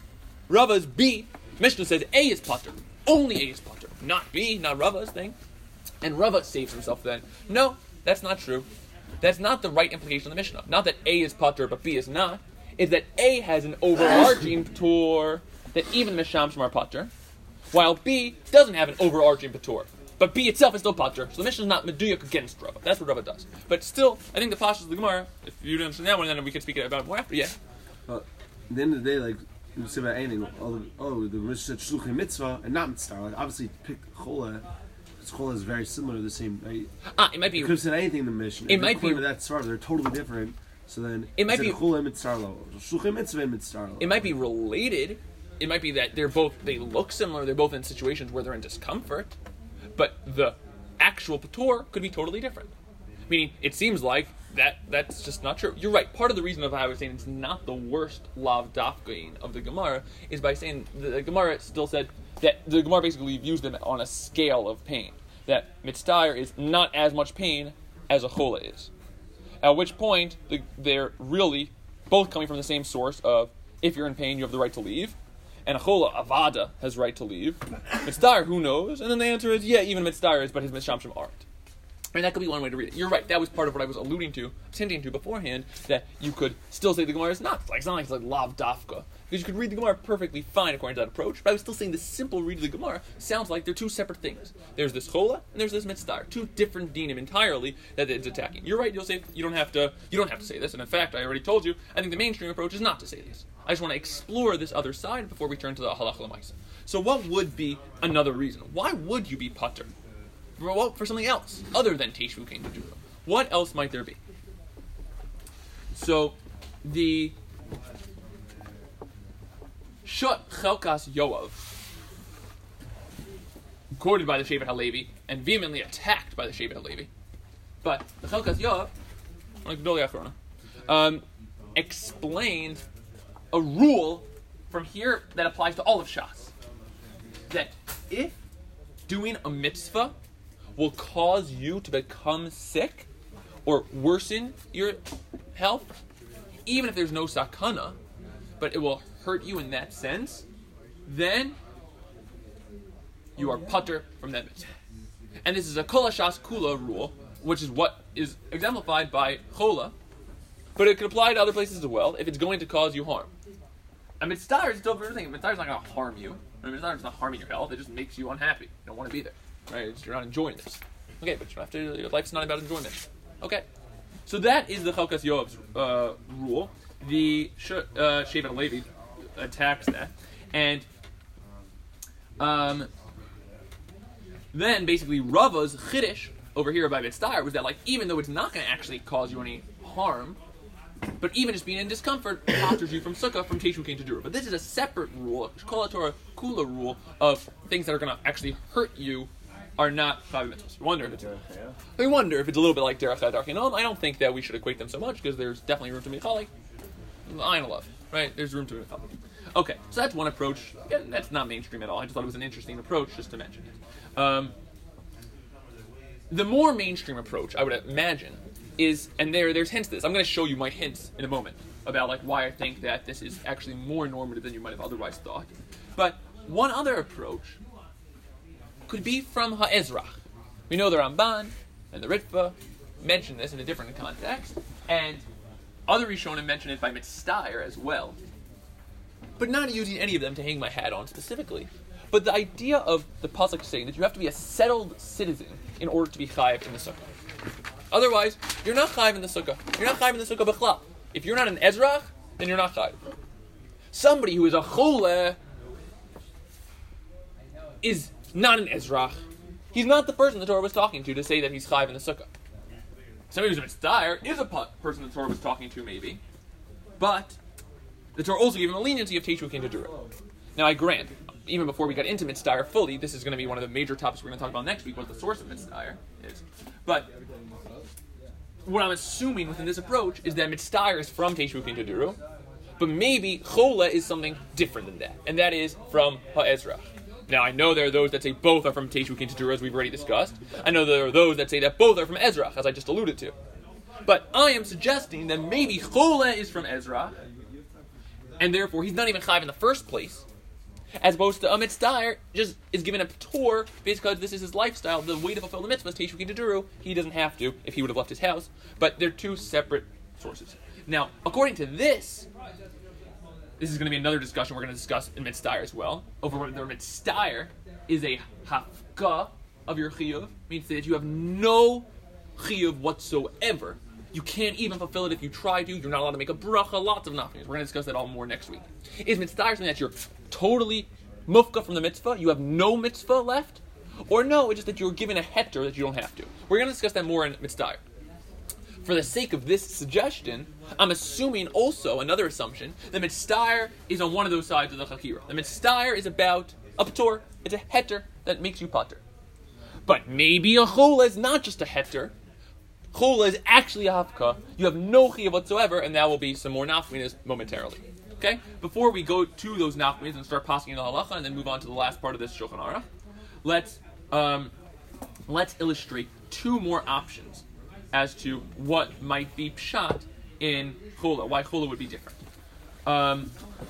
Rava's B. Mishnah says A is pater. Only A is pater. Not B, not Rava's thing. And Rava saves himself then. No, that's not true. That's not the right implication of the Mishnah. Not that A is pater, but B is not. It's that A has an overarching patur that even Mishamshim are pater, while B doesn't have an overarching patur. But B itself is still pater, so the Mishnah is not meduyak against Rava. That's what Rava does. But still, I think the pashas of the Gemara, if you didn't understand that one, then we can speak about it more after. Yeah. Well, at the end of the day, like you say about anything, oh, the, oh, the Mishnah said shluchim mitzvah and not mitzvah. Like obviously, pick chola. Because chola is very similar to the same. Right? Ah, it might be. You could have said anything in the Mishnah. It if might be. To that svar, they're totally different. So then it might be chola mitzvah lo, shluchim mitzvah mitzvah lo. It might be related. It might be that they're both they look similar. They're both in situations where they're in discomfort, but the actual patur could be totally different. Meaning, it seems like that that's just not true. You're right. Part of the reason of how I was saying it's not the worst lav dafkain of the Gemara is by saying the, the Gemara still said that the Gemara basically views them on a scale of pain. That mitzdayer is not as much pain as a chola is. At which point, the, they're really both coming from the same source of if you're in pain, you have the right to leave. And a chola, avada, has right to leave. Mitzdayer, who knows? And then the answer is, yeah, even mitzdayer is, but his mishamshim aren't. I mean, that could be one way to read it. You're right. That was part of what I was alluding to, hinting to beforehand, that you could still say the Gemara is not. Like, it's not like it's like lav dafka. Because you could read the Gemara perfectly fine according to that approach, but I was still saying the simple read of the Gemara sounds like they're two separate things. There's this chola, and there's this mitzdayer. Two different dinim entirely that it's attacking. You're right, you'll say, you don't have to, you don't have to say this, and in fact, I already told you, I think the mainstream approach is not to say this. I just want to explore this other side before we turn to the halacha l'maisa. So what would be another reason? Why would you be pater? For, well, for something else, other than Teshuv Kein Taduru. What else might there be? So, the... Shut Chelkas Yoav, quoted by the Shevet HaLevi and vehemently attacked by the Shevet HaLevi. But the Chelkas Yoav, like Gdolei Achrona, um, explained a rule from here that applies to all of Shas. That if doing a mitzvah will cause you to become sick or worsen your health, even if there's no sakana, but it will hurt you in that sense, then you are putter from that mitzvah. And this is a kol hashas kula rule, which is what is exemplified by chola, but it can apply to other places as well if it's going to cause you harm. A mitzvah is still everything. A mitzvah is not going to harm you. A mitzvah is not harming your health. It just makes you unhappy. You don't want to be there. Right? It's, you're not enjoying this. Okay, but you have to, your life's not about enjoyment. Okay. So that is the Chelkas Yoav's uh, rule. The Sh- uh, Shevet HaLevi attacks that. And um, then basically Rava's Chiddush over here by Mitzvah was that, like, even though it's not going to actually cause you any harm, but even just being in discomfort potters you from sukkah, from Teshu Kain to Dura. But this is a separate rule, a Kol HaTorah Kula rule of things that are going to actually hurt you are not five mitzvahs. We wonder if it's, we wonder if it's a little bit like Derech HaDarkei Noam. I don't think that we should equate them so much because there's definitely room to be chalik. Ayin love, right? There's room to be chalik. Okay, so that's one approach. Again, that's not mainstream at all. I just thought it was an interesting approach just to mention it. Um, the more mainstream approach, I would imagine, is, and there, there's hints to this. I'm going to show you my hints in a moment about like why I think that this is actually more normative than you might have otherwise thought. But one other approach could be from Ha'ezrach. We know the Ramban and the Ritva mention this in a different context, and other Rishonim mention it by Mitzvah as well. But not using any of them to hang my hat on specifically. But the idea of the pasuk saying that you have to be a settled citizen in order to be chayiv in the sukkah. Otherwise, you're not chayiv in the sukkah. You're not chayiv in the sukkah b'chlal. If you're not an Ezrach, then you're not chayiv. Somebody who is a choleh is not an Ezrach. He's not the person the Torah was talking to to say that he's chayiv in the sukkah. Somebody who's a mitzvah is a person the Torah was talking to, maybe. But the Torah also gave him a leniency of Teshu Kain to Dura. Now, I grant, even before we got into mitzvah fully, this is going to be one of the major topics we're going to talk about next week, what the source of mitzvah is. But what I'm assuming within this approach is that mitzvah is from Teshu Kain to Dura, but maybe chola is something different than that, and that is from ha'ezrach. Now, I know there are those that say both are from Teshu Kain to Dura, as we've already discussed. I know there are those that say that both are from Ezrach, as I just alluded to. But I am suggesting that maybe chola is from Ezrach, and therefore he's not even chayiv in the first place, as opposed to a mitzvah just is given a tour because this is his lifestyle. The way to fulfill the mitzvah is Teshu Kain to Dura. He doesn't have to if he would have left his house, but they're two separate sources. Now, according to this, this is going to be another discussion we're going to discuss in mitzvah as well, over whether mitzvah is a hafka of your chiyuv, means that you have no chiyuv whatsoever. You can't even fulfill it if you try to. You're not allowed to make a bracha, lots of nothings. We're going to discuss that all more next week. Is mitzvah something that you're totally mufka from the mitzvah? You have no mitzvah left? Or no, it's just that you're given a heter that you don't have to. We're going to discuss that more in mitzvah. For the sake of this suggestion, I'm assuming also, another assumption, that mitzvah is on one of those sides of the chakira. The mitzvah is about a p'tor. It's a heter that makes you pater. But maybe a chola is not just a heter. Chola is actually a hafka. You have no chiyuv whatsoever, and that will be some more nafminas momentarily. Okay? Before we go to those nafminas and start passing in the halacha, and then move on to the last part of this Shulchan Aruch, let's um, let's illustrate two more options as to what might be pshat in chola, why chola would be different. Um,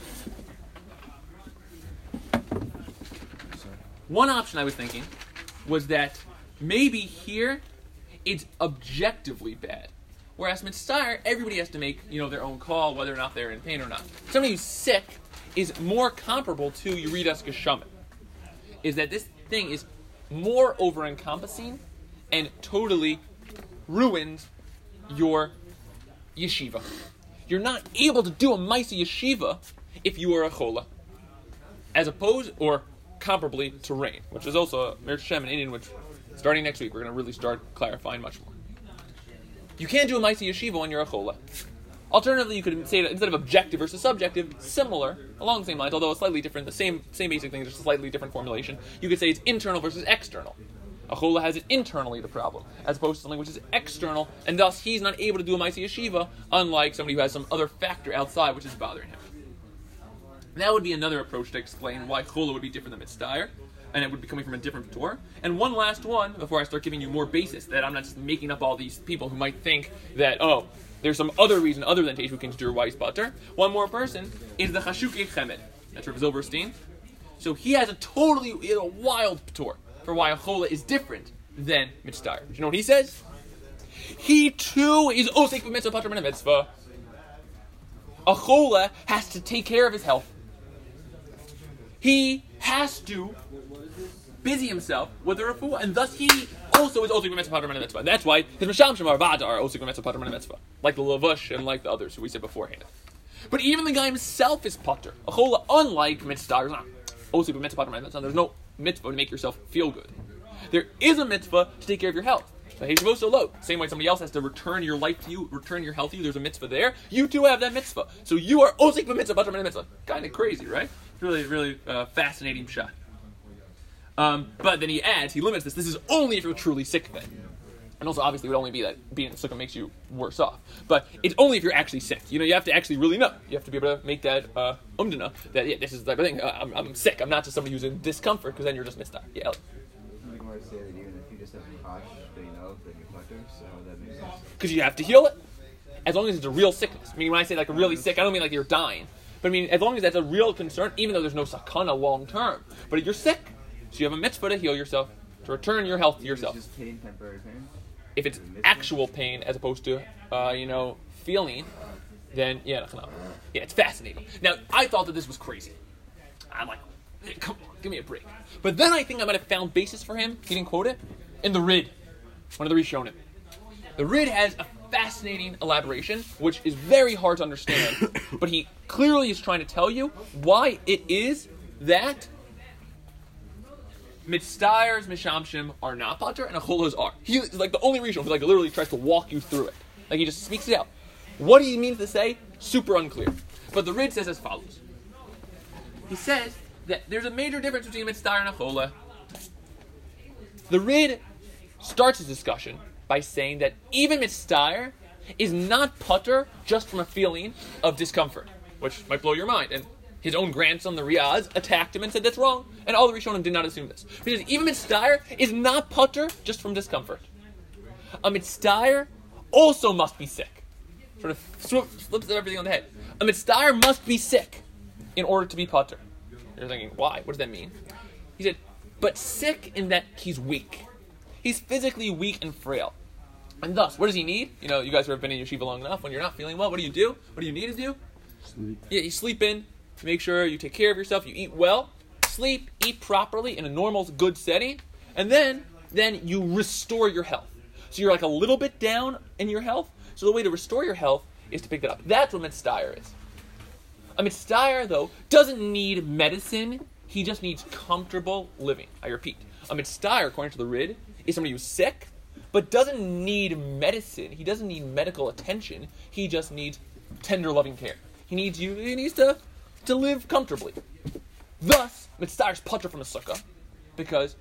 one option I was thinking was that maybe here it's objectively bad. Whereas mitzvah, everybody has to make, you know, their own call whether or not they're in pain or not. Somebody who's sick is more comparable to Yeridas Geshamim. Is that this thing is more over-encompassing and totally ruins your yeshiva. You're not able to do a Maisa yeshiva if you are a chola. As opposed, or comparably to rain, which is also a Meretz Hashem in Indian, which starting next week we're going to really start clarifying much more. You can't do a Maisa yeshiva when you're a chola. Alternatively, you could say that instead of objective versus subjective, similar, along the same lines, although it's slightly different, the same same basic thing, just a slightly different formulation. You could say it's internal versus external. A chola has it internally, the problem, as opposed to something which is external, and thus he's not able to do a Maaseh Yeshiva, unlike somebody who has some other factor outside which is bothering him. That would be another approach to explain why chola would be different than mitzvah, and it would be coming from a different Torah. And one last one, before I start giving you more basis, that I'm not just making up all these people who might think that, oh, there's some other reason other than Teshuvah Kinster why he's butter. One more person is the Chashukei Chemed. That's Rav Zilberstein. So he has a totally he has a wild Torah for why a chola is different than mitzvah. Do you know what he says? He too is osek b'mitzvah patur min mitzvah. A chola has to take care of his health. He has to busy himself with the refuah, and thus he also is osik b'mitzvah patur min mitzvah. That's why his Meshamshim are vada are osik b'mitzvah patur min mitzvah, like the Lavush and like the others who we said beforehand. But even the guy himself is patur. A chola, unlike mitzvah, is not osik b'mitzvah patur min mitzvah. There's no mitzvah to make yourself feel good. There is a mitzvah to take care of your health. So low. Same way somebody else has to return your life to you, return your health to you. There's a mitzvah there. You too have that mitzvah. So you are osik b'mitzvah patur min mitzvah. Kind of crazy, right? Really, really uh, fascinating shot. Um, but then he adds, he limits this. This is only if you're truly sick then. And also, obviously, it would only be that being in sukkah makes you worse off. But it's only if you're actually sick. You know, you have to actually really know. You have to be able to make that uh, umdana, that, yeah, this is the type of thing. Uh, I'm, I'm sick. I'm not just somebody who's in discomfort, because then you're just mitzvah. Yeah, Ellie. I think I say that even if you just have a posh, they know that you're putter, so that makes sense. Because you have to heal it. As long as it's a real sickness. I mean, when I say like a really sick, I don't mean like you're dying. But I mean, as long as that's a real concern, even though there's no sakana long term. But if you're sick, so you have a mitzvah to heal yourself, to return your health to yourself. It's just pain, temporary pain. If it's actual pain as opposed to, uh, you know, feeling, then yeah, no. Yeah, it's fascinating. Now, I thought that this was crazy. I'm like, come on, give me a break. But then I think I might have found basis for him. He didn't quote it in the Rid, one of the Rishonim. The Rid has a fascinating elaboration, which is very hard to understand. But he clearly is trying to tell you why it is that mitzvahs, mishamshim are not patur, and acholos are. He's like the only Rishon who like literally tries to walk you through it. Like he just speaks it out. What he means to say, super unclear. But the Rid says as follows. He says that there's a major difference between mitzvah and achola. The Rid starts his discussion by saying that even mitzvah is not patur just from a feeling of discomfort, which might blow your mind. And his own grandson, the Riyaz, attacked him and said that's wrong. And all the Rishonim did not assume this. Because even mitzvah is not patur just from discomfort. A mitzvah also must be sick. Sort of flips everything on the head. A mitzvah must be sick in order to be patur. You're thinking, why? What does that mean? He said, but sick in that he's weak. He's physically weak and frail. And thus, what does he need? You know, you guys who have been in yeshiva long enough, when you're not feeling well, what do you do? What do you need to do? Sleep. Yeah, you sleep in. Make sure you take care of yourself. You eat well. Sleep, eat properly in a normal, good setting. And then, then you restore your health. So you're like a little bit down in your health. So the way to restore your health is to pick that up. That's what mitzvah is. A mitzvah, though, doesn't need medicine. He just needs comfortable living. I repeat. A mitzvah, according to the Rid, is somebody who's sick, but doesn't need medicine. He doesn't need medical attention. He just needs tender, loving care. He needs you. He needs to, to live comfortably. Thus, mitzvah is patur from a sukkah, because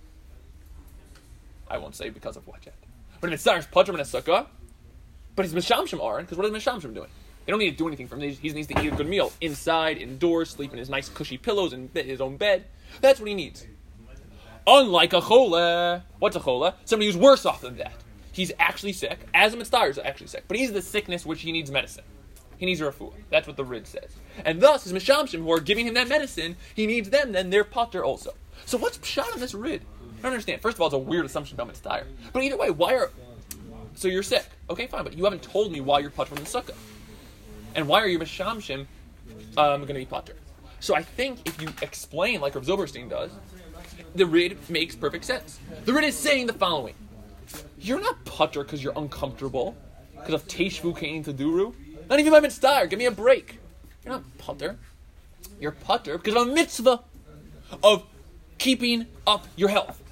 I won't say because of what yet. But mitzvah is patur from a sukkah, but his mishamshim aren't, because what are the mishamshim doing? They don't need to do anything for him. He needs to eat a good meal inside, indoors, sleep in his nice cushy pillows in his own bed. That's what he needs. Unlike a chola. What's a chola? Somebody who's worse off than that. He's actually sick. As a mitzvah is actually sick. But he's the sickness which he needs medicine. He needs a refuah. That's what the Rid says. And thus, his mishamshim who are giving him that medicine, he needs them, then they're patur also. So what's pshat on this Rid? I don't understand. First of all, it's a weird assumption about mitzvah. But either way, why are... So you're sick. Okay, fine, but you haven't told me why you're patur from the sukkah. And why are your mishamshim um, going to be patur? So I think if you explain like Rav Zilberstein does, the Rid makes perfect sense. The Rid is saying the following. You're not patur because you're uncomfortable, because of Teshuvah Kinster. Not even by mitzvah. Give me a break. You're not patur. You're patur because of a mitzvah of keeping up your health.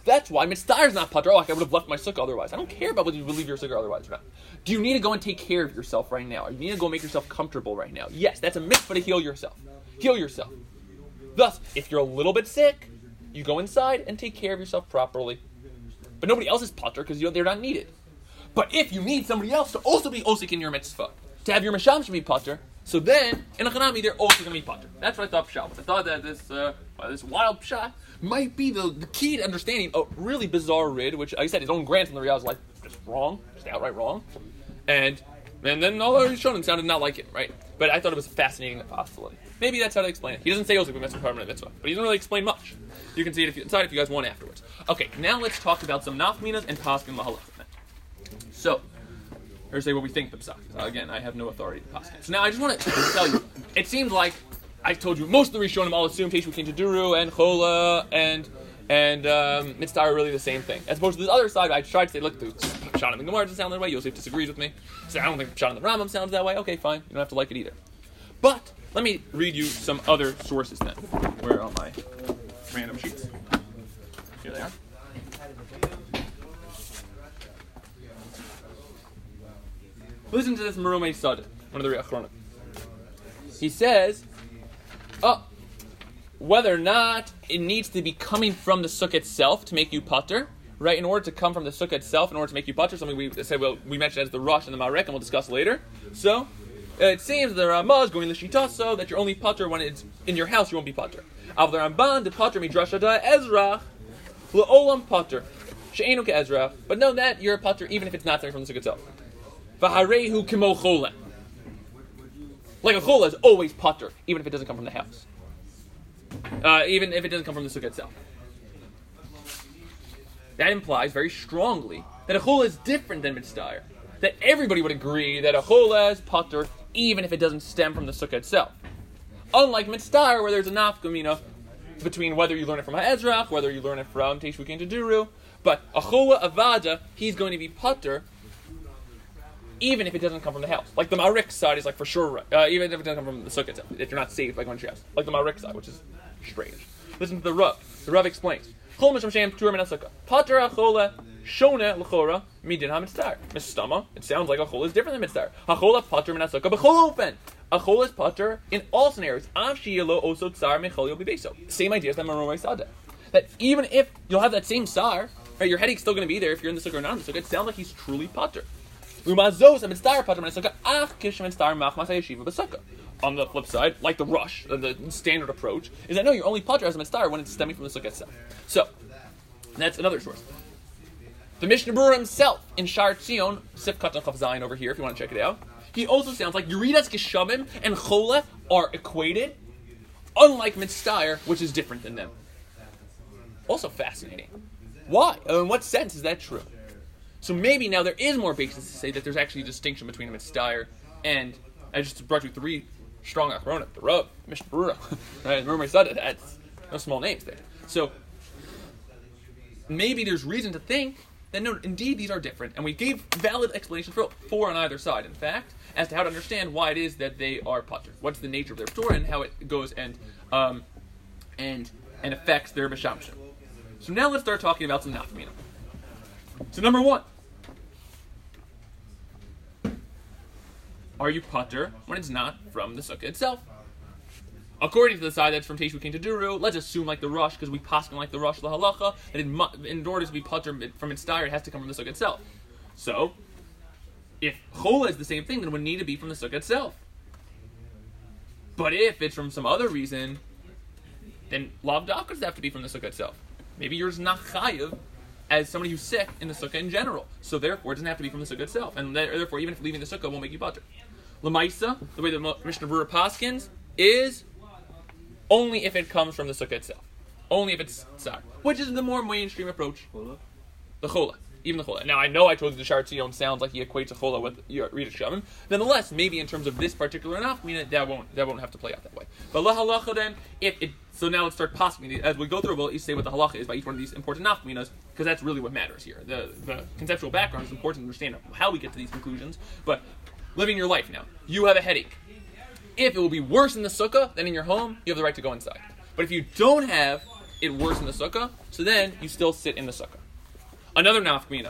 That's why mitzvah is not pater. Oh, like I would have left my sukkah otherwise. I don't care about whether you would leave your sukkah otherwise or not. Do you need to go and take care of yourself right now? Or you need to go make yourself comfortable right now? Yes, that's a mitzvah to heal yourself. Heal yourself. Thus, if you're a little bit sick, you go inside and take care of yourself properly. But nobody else is pater because you know, they're not needed. But if you need somebody else to also be osik in your mitzvah, to have your masham should be pater, so then in a chanami they're also going to be pater. That's what I thought pshat was. I thought that this uh, this wild pshat might be the, the key to understanding a really bizarre rid, which like I said his own grandson in the Riyadh is like just wrong, just outright wrong, and and then all the Rishonim sounded not like it, right? But I thought it was a fascinating possibility. Maybe that's how to explain it. He doesn't say osik mitzvah permanent mitzvah, but he doesn't really explain much. You can see it if you, inside if you guys want afterwards. Okay, now let's talk about some nafminas and paskin lahalacha. So, here's say what we think the psak is. Uh, again, I have no authority to paskin. So now I just want to tell you, it seems like I told you most of the Rishonim all assume Teish V'Kin Taduru and Chola and and um, Mitzvah are really the same thing. As opposed to the other side, I tried to say, look, the Pshat in the Gemara doesn't sound that way. Yosef disagrees with me. So I don't think Pshat in the Rambam sounds that way. Okay, fine. You don't have to like it either. But let me read you some other sources then. Where are my random sheets? Here they are. Listen to this Meromei Sadeh, one of the Re'achronim. He says, oh, whether or not it needs to be coming from the sukkah itself to make you pater, right? In order to come from the sukkah itself, in order to make you pater, something we said, well, we mentioned as the Rosh and the Marek, and we'll discuss later. So, it seems the Ramah is going to Shita so that you're only pater when it's in your house, you won't be pater. Av the Ramban, the pater midrash da Ezra, le'olam pater, she'enu ke'ezra, but know that you're a pater even if it's not coming from the sukkah itself. V'harehu kimo chola. Like a chola is always pater, even if it doesn't come from the house. Uh, even if it doesn't come from the sukkah itself. That implies very strongly that a chola is different than mitzvah. That everybody would agree that a chola is pater, even if it doesn't stem from the sukkah itself. Unlike mitzvah, where there's a nafkamina between whether you learn it from ha'ezrach, whether you learn it from Teish V'Kin Taduru, but a chola avada, he's going to be pater, even if it doesn't come from the house. Like the Ma'arik side is like for sure, uh, even if it doesn't come from the sukkah itself, if you're not saved by going to your house. Like the Ma'arik side, which is strange. Listen to the Rav. The Rav explains. Chol misham shem p'tur min ha-sukkah. Pater ha-chola shona l'chora midin ha-mitzvah. Mistama, it sounds like a chola is different than mitzvah. Ha-chola pater min ha-sukkah b'chol open. A chola is pater in all scenarios. Av sheyelo oso tsar mechol yol b'beiso. Same idea as that Meromei Sadeh. That even if you'll have that same tsar, right, your headache's still going to be there if you're in the sukkah or not in the sukkah, it sounds like he's truly pater. On the flip side, like the rush, the standard approach, is that no, you're only pater as a mitzvah when it's stemming from the sukkah itself. So, that's another source. The Mishnah Berurah himself, in Shar Tzion, Sif Katan Chav Zayin over here, if you want to check it out, he also sounds like Yeridas Geshamim and Chola are equated, unlike mitzvah, which is different than them. Also fascinating. Why? In what sense is that true? So maybe now there is more basis to say that there's actually a distinction between a mitzvah and I just brought you three strong achronim, the Rav, Mishnah Berurah, right? Meromei Sadeh, that's no small names there. So maybe there's reason to think that no, indeed these are different, and we gave valid explanations for, for on either side, in fact, as to how to understand why it is that they are pater. What's the nature of their Torah and how it goes and um, and and affects their b'shamshim. So now let's start talking about some nafkamina. So number one. Are you pater when it's not from the sukkah itself? According to the side that's from Teish V'Kin Taduru, let's assume like the rush, because we paskin like the rush lahalacha, that in, in order to be pater from its style, it has to come from the sukkah itself. So, if chola is the same thing, then it would need to be from the sukkah itself. But if it's from some other reason, then lav da'aka does have to be from the sukkah itself. Maybe yours not chayiv as somebody who's sick in the sukkah in general. So therefore, it doesn't have to be from the sukkah itself. And therefore, even if leaving the sukkah won't make you pater. Lamaisa, the way the Mishnah Berurah paskins, is only if it comes from the sukkah itself. Only if it's tsar. Which is the more mainstream approach. Chola? The chola. Even the chola. Now, I know I told you the Shar Tzion sounds like he equates a chola with Yeridas Geshamim. Nonetheless, maybe in terms of this particular nafkamina, that won't that won't have to play out that way. But la halacha then, if it so now let's start possibly as we go through, we'll say what the halacha is by each one of these important nafkaminas, because that's really what matters here. The the conceptual background is important to understand how we get to these conclusions. But living your life now, you have a headache. If it will be worse in the sukkah than in your home, you have the right to go inside. But if you don't have it works in the sukkah, so then you still sit in the sukkah. Another nafkamina.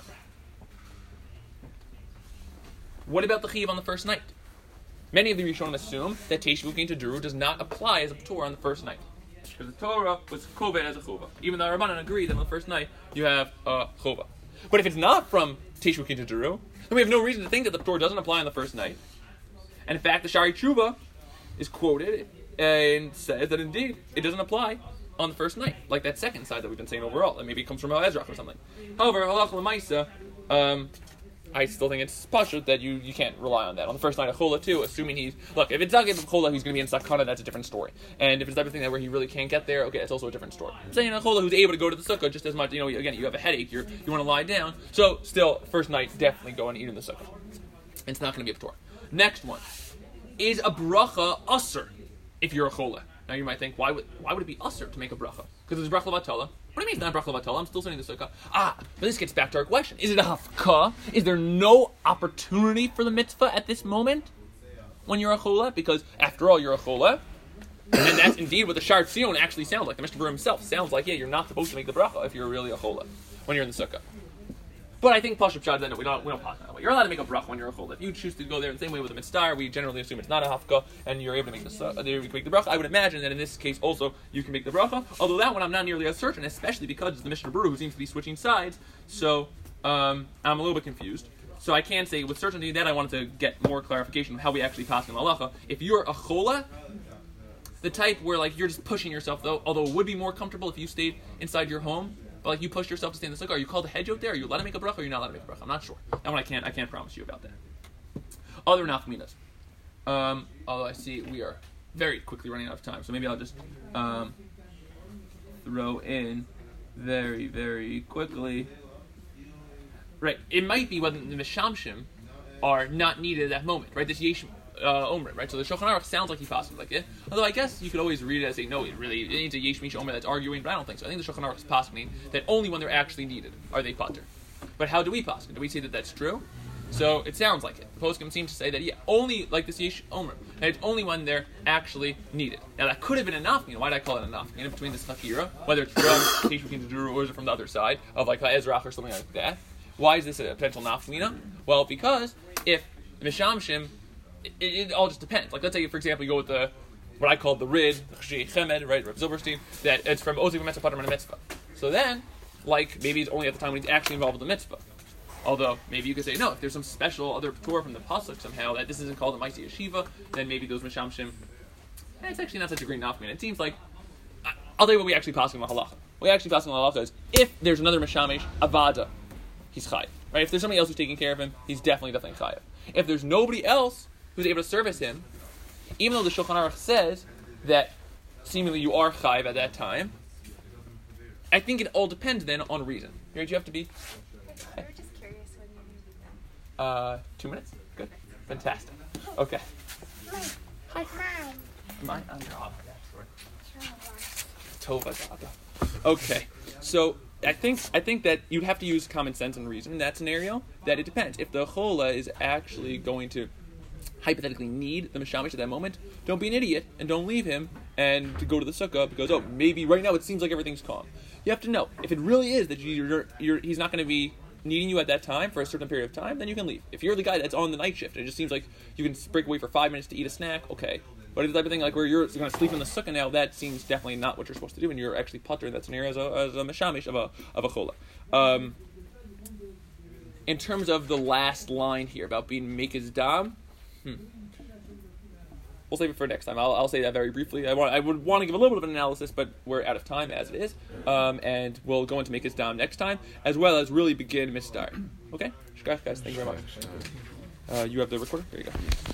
What about the chiyuv on the first night? Many of the Rishonim assume that Teishu Ukein Taduru does not apply as a Torah on the first night. Because the Torah was koved as a chova. Even though Rabbanan agree that on the first night you have a chova. But if it's not from Teishu Ukein Taduru, then we have no reason to think that the Torah doesn't apply on the first night. And in fact, the Shari Tshuva is quoted and says that indeed it doesn't apply on the first night, like that second side that we've been saying overall. And maybe it comes from Ezra or something. However, halacha l'maisa, um, I still think it's pashut that you, you can't rely on that. On the first night of Chola too, assuming he's... Look, if it's Zagib of Chola who's going to be in Sakana, that's a different story. And if it's the type of thing that where he really can't get there, okay, it's also a different story. I'm saying a Chola who's able to go to the Sukkah just as much, you know, again, you have a headache, you're, you want to lie down. So, still, first night, definitely go and eat in the Sukkah. It's not going to be a Torah. Next one. Is a bracha usr if you're a Chola? Now you might think, why would why would it be usr to make a bracha? Because it's bracha levatala. What do you mean it's not bracha levatala? I'm still sitting in the sukkah. Ah, but this gets back to our question. Is it a hafka? Is there no opportunity for the mitzvah at this moment when you're a chola? Because after all, you're a chola. And that's indeed what the Shar Tzion actually sounds like. The Mishnah Berurah himself sounds like, yeah, you're not supposed to make the bracha if you're really a chola when you're in the sukkah. But I think Pashup Shad, then we don't we don't pass that way. You're allowed to make a bracha when you're a chola. If you choose to go there in the same way with a mitzvah, we generally assume it's not a hafka, and you're able to make the uh, you can make the bracha. I would imagine that in this case also you can make the bracha. Although that one I'm not nearly as certain, especially because it's the Mishnah Berurah who seems to be switching sides. So um, I'm a little bit confused. So I can say with certainty that I wanted to get more clarification of how we actually pass in halacha. If you're a chola, the type where like you're just pushing yourself, though, although it would be more comfortable if you stayed inside your home. But like you pushed yourself to stay in the sukkah, are you called a hedge out there? Are you allowed to make a bracha or are you not allowed to make a bracha? I'm not sure. That one I can't I can't promise you about that. Other nafkaminas. Um, although I see we are very quickly running out of time, so maybe I'll just um, throw in very, very quickly. Right. It might be whether the mishamshim are not needed at that moment, right? This yesh uh, omer, right? So the Shulchan Aruch sounds like he possibly like it. Although I guess you could always read it as a no, it really it needs a yesh mish omer that's arguing, but I don't think so. I think the Shulchan Aruch is possibly that only when they're actually needed are they pater. But how do we paskin? Do we say that that's true? So it sounds like it. The poskim seem to say that yeah, only like this yesh omer, and it's only when they're actually needed. Now that could have been enough. You know, why did I call it enough? In between this chakira, whether it's from Teishu Ukein Taduru or is it from the other side of like Ezrach or something like that. Why is this a potential nafkamina? Well, because if mishamshim, it, it, it all just depends. Like, let's say, for example, you go with the what I call the rid, the Chshei Chemed, right, Rav Zilberstein, that it's from Ozik Mitzvah Pater and a mitzvah. So then, like, maybe it's only at the time when he's actually involved with the mitzvah. Although, maybe you could say, no, if there's some special other Torah from the Pasuk somehow that this isn't called a Maisi Yeshiva, then maybe those mishamshim, eh, it's actually not such a great nafkamina. It seems like, I'll tell you what we actually pass in the halacha. What we actually pass in the halacha is, if there's another mishamish, avada, he's chayiv, right? If there's somebody else who's taking care of him, he's definitely, definitely chayiv. If there's nobody else who's able to service him, even though the Shulchan Aruch says that seemingly you are chayiv at that time, I think it all depends then on reason. Right? You have to be... We were just curious when you needed them. Uh, two minutes? Good. Fantastic. Okay. Hi. Mine? I'm Tova Dada. Okay. So... I think I think that you'd have to use common sense and reason in that scenario. That it depends. If the chola is actually going to hypothetically need the mishamish at that moment, don't be an idiot and don't leave him and to go to the sukkah because oh maybe right now it seems like everything's calm. You have to know if it really is that you're, you're he's not going to be needing you at that time for a certain period of time, then you can leave. If you're the guy that's on the night shift and it just seems like you can break away for five minutes to eat a snack, okay. But it's the type of thing like where you're going to sleep in the sukkah now, that seems definitely not what you're supposed to do, and you're actually putter in that scenario as a, as a mishamish of a of a chola. Um, in terms of the last line here about being mekez dam, hmm. we'll save it for next time. I'll, I'll say that very briefly. I want I would want to give a little bit of an analysis, but we're out of time as it is, um, and we'll go into mekez dam next time, as well as really begin mistar. Okay, shkach guys, thank you very much. Uh, you have the recorder. There you go.